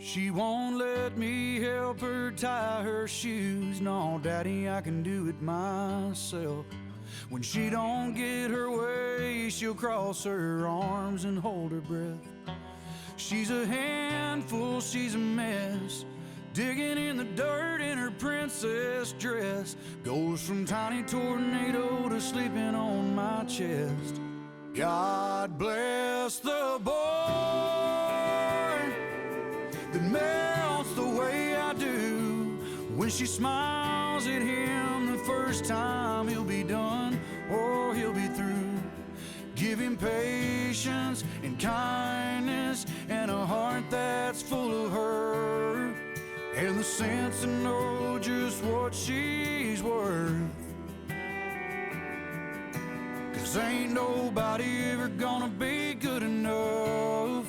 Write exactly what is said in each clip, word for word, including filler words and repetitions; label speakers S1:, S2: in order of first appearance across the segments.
S1: She won't let me help her tie her shoes. No, Daddy, I can do it myself. When she don't get her way, she'll cross her arms and hold her breath. She's a handful, she's a mess, digging in the dirt in her princess dress. Goes from tiny tornado to sleeping on my chest. God bless the boy that melts the way I do. When she smiles at him the first time, he'll be done or he'll be through. Give him patience and kindness and a heart that's full of her, and the sense to know just what she's worth. Cause ain't nobody ever gonna be good enough.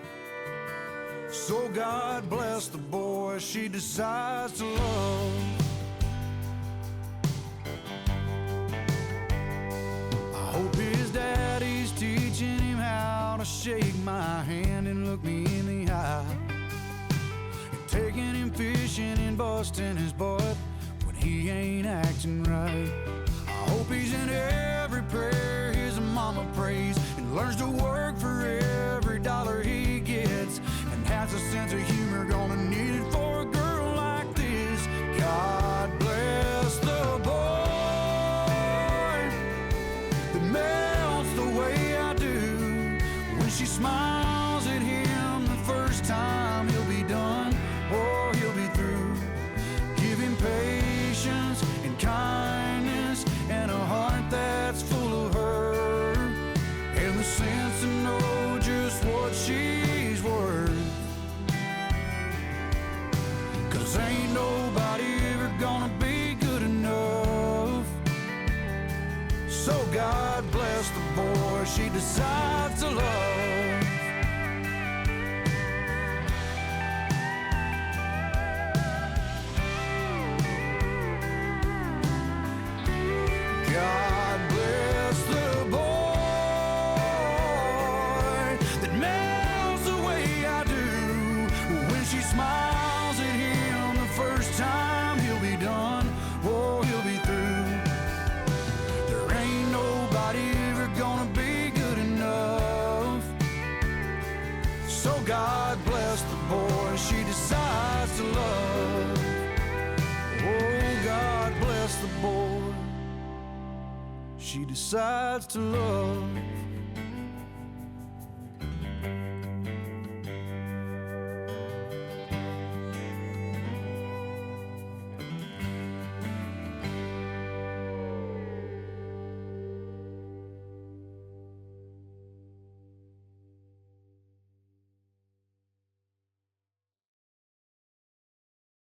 S1: So God bless the boy she decides to love. I hope his daddy's teaching him how to shake my hand and look me in the eye, and taking him fishing and busting his butt when he ain't acting right. I hope he's in every prayer his mama prays, and learns to work for every dollar he gets, and has a sense of humor, gonna need it for a girl like this. God bless the boy that melts the way I do. When she smiles at him the first time, he'll be done or he'll be through. Give him patience and kindness and a heart that's full of her, and the sense to know just what she's worth. Cause ain't nobody ever gonna be good enough. So God bless the boy she decides to love. God bless the boy that melts the way I do. When she smiles at him the first time, he'll be done or he'll be through. There ain't nobody ever gonna be good enough. So God bless the boy she decides to love. Oh, God bless the boy she decides to love.